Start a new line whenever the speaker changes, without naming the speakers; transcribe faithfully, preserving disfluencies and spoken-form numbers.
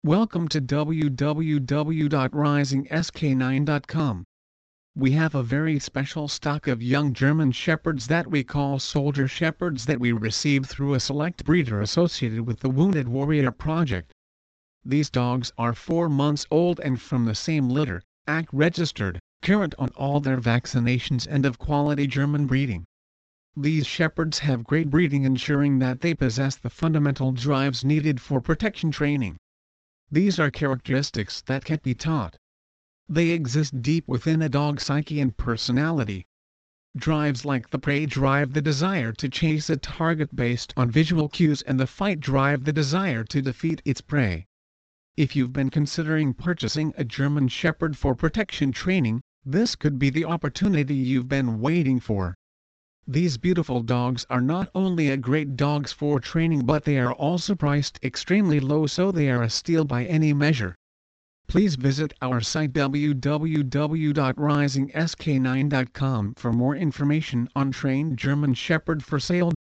Welcome to w w w dot rising s k nine dot com. We have a very special stock of young German Shepherds that we call Soldier Shepherds that we received through a select breeder associated with the Wounded Warrior Project. These dogs are four months old and from the same litter, A C registered, current on all their vaccinations and of quality German breeding. These shepherds have great breeding, ensuring that they possess the fundamental drives needed for protection training. These are characteristics that can't be taught. They exist deep within a dog's psyche and personality. Drives like the prey drive the desire to chase a target based on visual cues, and the fight drive the desire to defeat its prey. If you've been considering purchasing a German Shepherd for protection training, this could be the opportunity you've been waiting for. These beautiful dogs are not only a great dogs for training, but they are also priced extremely low, so they are a steal by any measure. Please visit our site w w w dot rising s k nine dot com for more information on trained German Shepherd for sale.